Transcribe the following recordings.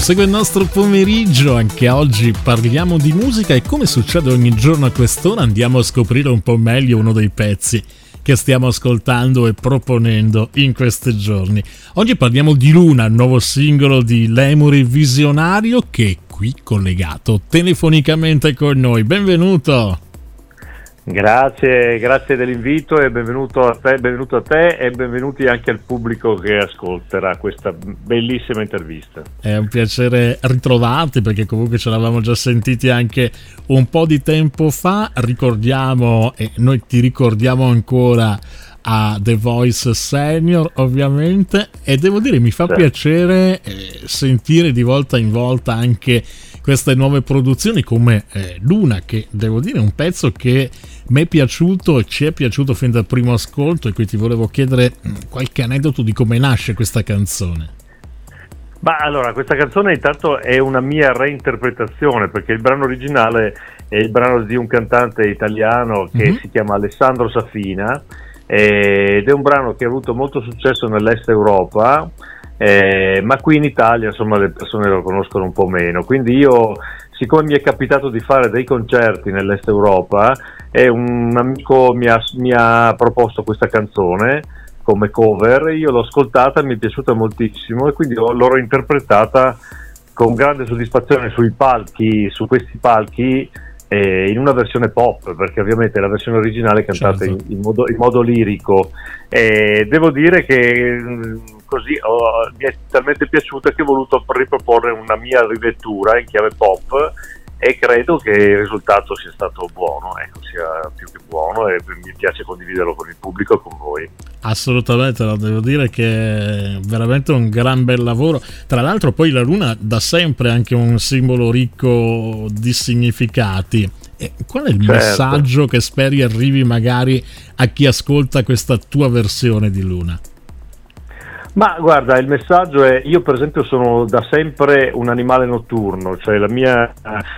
Prosegue il nostro pomeriggio, anche oggi parliamo di musica e come succede ogni giorno a quest'ora andiamo a scoprire un po' meglio uno dei pezzi che stiamo ascoltando e proponendo in questi giorni. Oggi parliamo di Luna, il nuovo singolo di Lemuri Visionario che è qui collegato telefonicamente con noi. Benvenuto! Grazie dell'invito e benvenuto a te e benvenuti anche al pubblico che ascolterà questa bellissima intervista. È un piacere ritrovarti perché comunque ce l'avevamo già sentiti anche un po' di tempo fa. Ricordiamo e noi ti ricordiamo ancora a The Voice Senior ovviamente, e devo dire mi fa piacere sentire di volta in volta anche queste nuove produzioni come Luna, che devo dire è un pezzo che mi è piaciuto e ci è piaciuto fin dal primo ascolto, e qui ti volevo chiedere qualche aneddoto di come nasce questa canzone. Ma allora, questa canzone intanto è una mia reinterpretazione, perché il brano originale è il brano di un cantante italiano che si chiama Alessandro Safina, ed è un brano che ha avuto molto successo nell'est Europa, ma qui in Italia insomma le persone lo conoscono un po' meno, quindi io, siccome mi è capitato di fare dei concerti nell'est Europa e un amico mi ha proposto questa canzone come cover, io l'ho ascoltata, mi è piaciuta moltissimo e quindi l'ho interpretata con grande soddisfazione su questi palchi, in una versione pop, perché ovviamente la versione originale è cantata in modo lirico, e devo dire che così mi è talmente piaciuta che ho voluto riproporre una mia rilettura in chiave pop e credo che il risultato sia stato buono, sia più che buono, e mi piace condividerlo con il pubblico e con voi. Assolutamente, lo devo dire che è veramente un gran bel lavoro. Tra l'altro poi la Luna da sempre anche un simbolo ricco di significati. E qual è il messaggio che speri arrivi magari a chi ascolta questa tua versione di Luna? Ma guarda, il messaggio è: io per esempio sono da sempre un animale notturno, cioè la mia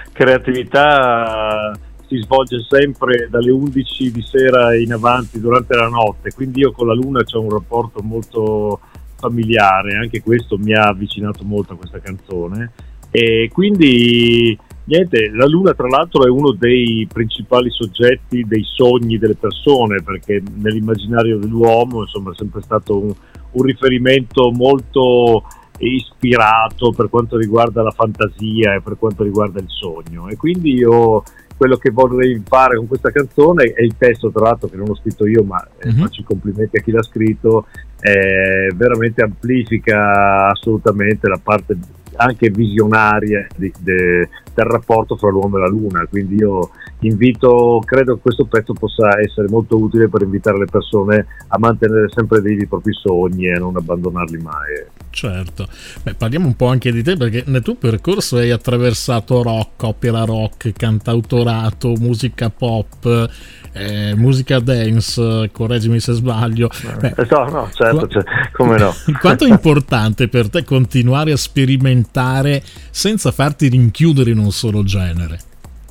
creatività si svolge sempre dalle 11 di sera in avanti durante la notte, quindi io con la Luna c'ho un rapporto molto familiare, anche questo mi ha avvicinato molto a questa canzone, e quindi niente, la Luna tra l'altro è uno dei principali soggetti dei sogni delle persone, perché nell'immaginario dell'uomo insomma è sempre stato un riferimento molto ispirato per quanto riguarda la fantasia e per quanto riguarda il sogno, e quindi io quello che vorrei fare con questa canzone, e il testo tra l'altro che non l'ho scritto io, ma faccio i complimenti a chi l'ha scritto, veramente amplifica assolutamente la parte anche visionaria del rapporto fra l'uomo e la Luna, quindi io credo che questo pezzo possa essere molto utile per invitare le persone a mantenere sempre vivi i propri sogni e a non abbandonarli mai. Certo. Parliamo un po' anche di te, perché nel tuo percorso hai attraversato rock, opera rock, cantautorato, musica pop, musica dance, correggimi se sbaglio. No, certo, come no. Quanto è importante per te continuare a sperimentare senza farti rinchiudere in un solo genere?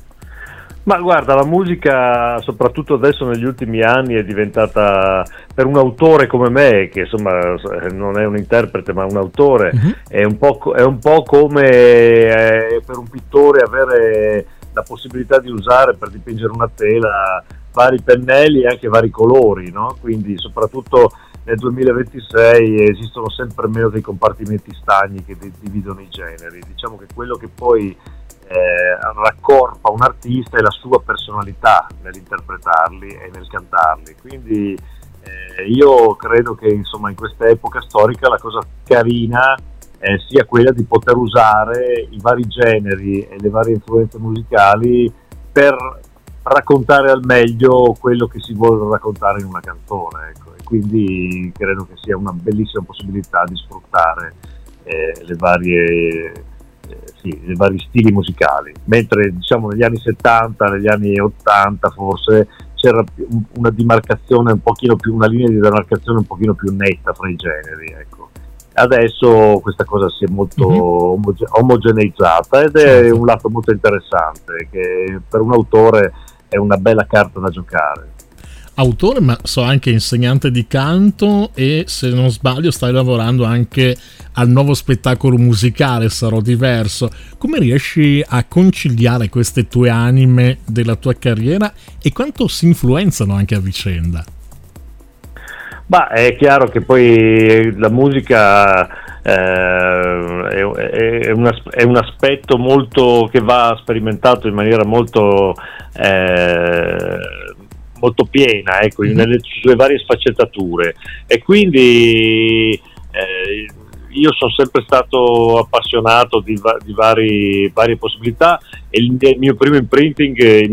Ma guarda, la musica, soprattutto adesso negli ultimi anni, è diventata, per un autore come me, che insomma non è un interprete ma un autore, è un po' come per un pittore avere la possibilità di usare per dipingere una tela vari pennelli e anche vari colori, no? Quindi soprattutto nel 2026 esistono sempre meno dei compartimenti stagni che dividono i generi. Diciamo che quello che poi raccorpa un artista è la sua personalità nell'interpretarli e nel cantarli, quindi io credo che insomma in questa epoca storica la cosa carina sia quella di poter usare i vari generi e le varie influenze musicali per raccontare al meglio quello che si vuole raccontare in una canzone, ecco. E quindi credo che sia una bellissima possibilità di sfruttare i vari stili musicali, mentre diciamo negli anni 70, negli anni 80 forse c'era una demarcazione una linea di demarcazione un pochino più netta fra i generi, ecco. Adesso questa cosa si è molto omogeneizzata ed è un lato molto interessante, che per un autore è una bella carta da giocare. autore, ma so anche insegnante di canto, e se non sbaglio stai lavorando anche al nuovo spettacolo musicale Sarò Diverso. Come riesci a conciliare queste tue anime della tua carriera e quanto si influenzano anche a vicenda? Ma è chiaro che poi la musica è un aspetto molto che va sperimentato in maniera molto molto piena, ecco, nelle sue varie sfaccettature, e quindi io sono sempre stato appassionato di varie possibilità, e il mio primo imprinting,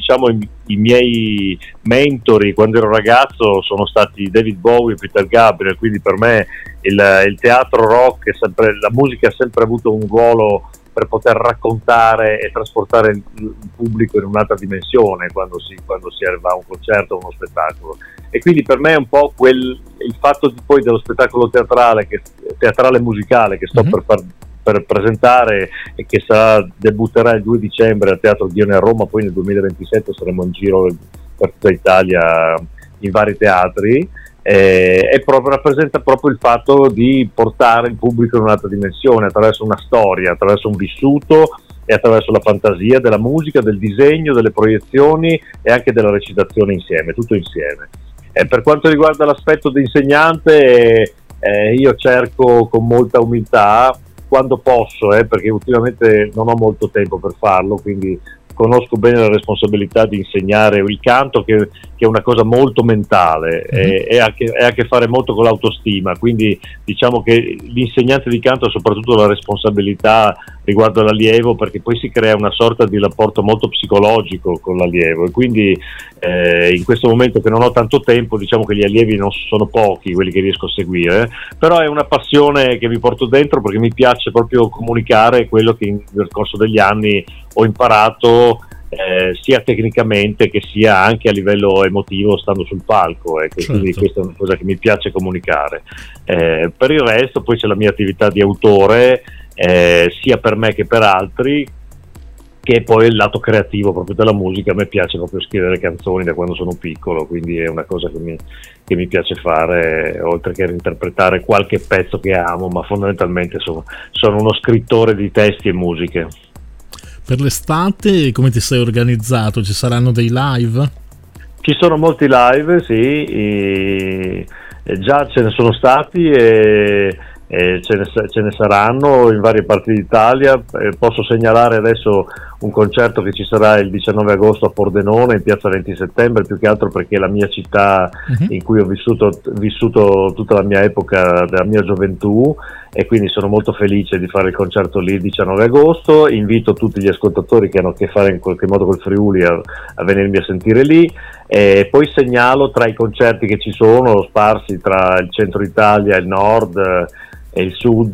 i miei mentori quando ero ragazzo sono stati David Bowie e Peter Gabriel, quindi per me il teatro rock la musica ha sempre avuto un ruolo per poter raccontare e trasportare il pubblico in un'altra dimensione quando si va a un concerto o uno spettacolo. E quindi per me è un po' il fatto poi dello spettacolo teatrale musicale che sto per presentare, e che debutterà il 2 dicembre al Teatro Dione a Roma. Poi nel 2027 saremo in giro per tutta Italia in vari teatri, e rappresenta proprio il fatto di portare il pubblico in un'altra dimensione attraverso una storia, attraverso un vissuto e attraverso la fantasia della musica, del disegno, delle proiezioni e anche della recitazione insieme, tutto insieme. Per quanto riguarda l'aspetto di insegnante, io cerco con molta umiltà, quando posso, perché ultimamente non ho molto tempo per farlo, quindi conosco bene la responsabilità di insegnare il canto, che è una cosa molto mentale, e ha a che fare molto con l'autostima, quindi diciamo che l'insegnante di canto ha soprattutto la responsabilità riguardo all'allievo, perché poi si crea una sorta di rapporto molto psicologico con l'allievo, e quindi in questo momento che non ho tanto tempo, diciamo che gli allievi non sono pochi quelli che riesco a seguire, però è una passione che mi porto dentro, perché mi piace proprio comunicare quello che nel corso degli anni ho imparato, sia tecnicamente che sia anche a livello emotivo stando sul palco, certo. Quindi questa è una cosa che mi piace comunicare. Per il resto poi c'è la mia attività di autore, sia per me che per altri, che poi il lato creativo proprio della musica. A me piace proprio scrivere canzoni da quando sono piccolo, quindi è una cosa che mi piace fare, oltre che interpretare qualche pezzo che amo, ma fondamentalmente sono uno scrittore di testi e musiche. Per l'estate come ti sei organizzato? Ci saranno dei live? Ci sono molti live, sì, già ce ne sono stati e ce ne saranno in varie parti d'Italia. Posso segnalare adesso un concerto che ci sarà il 19 agosto a Pordenone, in piazza 20 settembre, più che altro perché è la mia città in cui ho vissuto tutta la mia epoca della mia gioventù, e quindi sono molto felice di fare il concerto lì il 19 agosto. Invito tutti gli ascoltatori che hanno a che fare in qualche modo col Friuli a venirmi a sentire lì. E poi segnalo, tra i concerti che ci sono sparsi tra il centro Italia, il nord e il sud,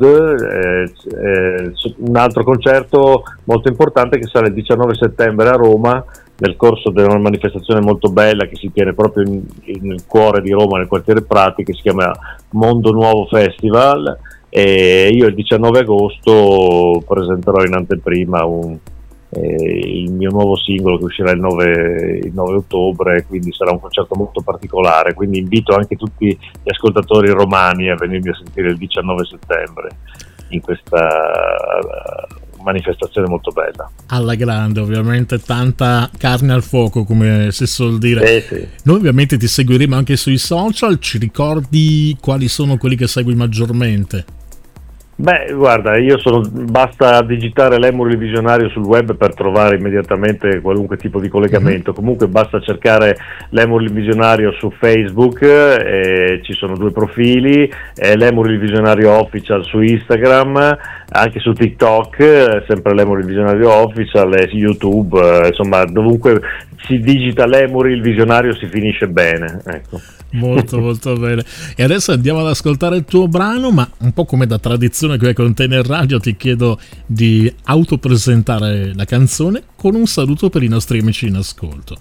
un altro concerto molto importante che sarà il 19 settembre a Roma, nel corso di una manifestazione molto bella che si tiene proprio nel cuore di Roma, nel quartiere Prati, che si chiama Mondo Nuovo Festival, e io il 19 agosto presenterò in anteprima il mio nuovo singolo che uscirà il 9 ottobre, quindi sarà un concerto molto particolare, quindi invito anche tutti gli ascoltatori romani a venirmi a sentire il 19 settembre in questa manifestazione molto bella. Alla grande, ovviamente, tanta carne al fuoco, come si suol dire. Sì. Noi ovviamente ti seguiremo anche sui social. Ci ricordi quali sono quelli che segui maggiormente? Beh, guarda, basta digitare Lemuri il Visionario sul web per trovare immediatamente qualunque tipo di collegamento. Comunque basta cercare Lemuri il Visionario su Facebook, ci sono 2 profili, Lemuri il Visionario Official su Instagram, anche su TikTok, sempre Lemuri il Visionario Official, e su YouTube, insomma dovunque si digita Lemuri il Visionario si finisce bene, ecco. Molto molto bene. E adesso andiamo ad ascoltare il tuo brano, ma un po' come da tradizione qui a Container Radio ti chiedo di autopresentare la canzone con un saluto per i nostri amici in ascolto.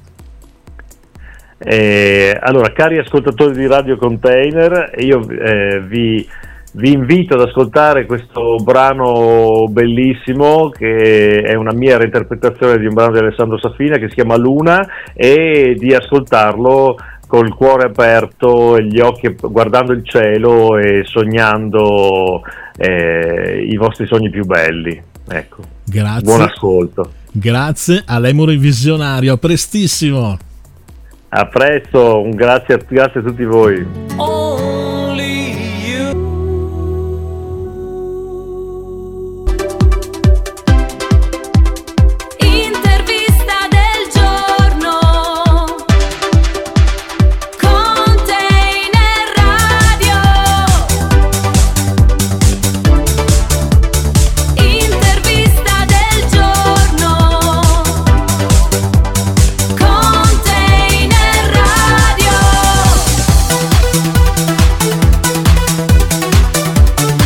Allora, cari ascoltatori di Radio Container, io vi invito ad ascoltare questo brano bellissimo, che è una mia reinterpretazione di un brano di Alessandro Safina che si chiama Luna, e di ascoltarlo col cuore aperto, gli occhi guardando il cielo e sognando i vostri sogni più belli. Ecco. Grazie. Buon ascolto. Grazie a Lemuri Visionario, a prestissimo. A presto, grazie a tutti voi.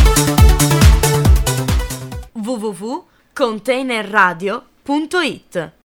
www.containerradio.it